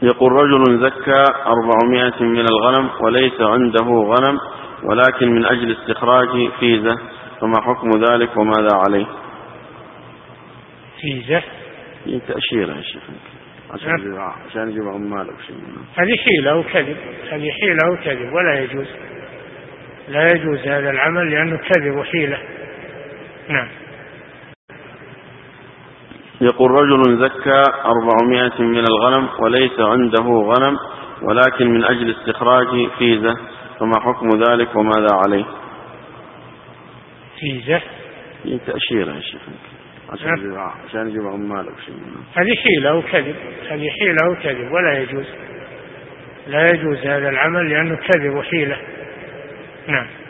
يقول رجل زكى 400 من الغنم وليس عنده غنم ولكن من أجل استخراج فيزة، فما حكم ذلك وماذا عليه؟ فيزة تأشيرة يا شيخ عشان يجيب عمال أو شيء. هذه حيلة وكذب، هذه حيلة وكذب ولا يجوز، لا يجوز هذا العمل لأنه كذب وحيلة. نعم. يقول رجل زكى 400 من الغنم وليس عنده غنم ولكن من أجل استخراج فيزة، فما حكم ذلك وماذا عليه؟ فيزة تأشيرة يا شيخ عشان يجيب عمال أو شيء. هذه حيلة وكذب، هذه حيلة وكذب ولا يجوز، لا يجوز هذا العمل لأنه كذب وحيلة. نعم.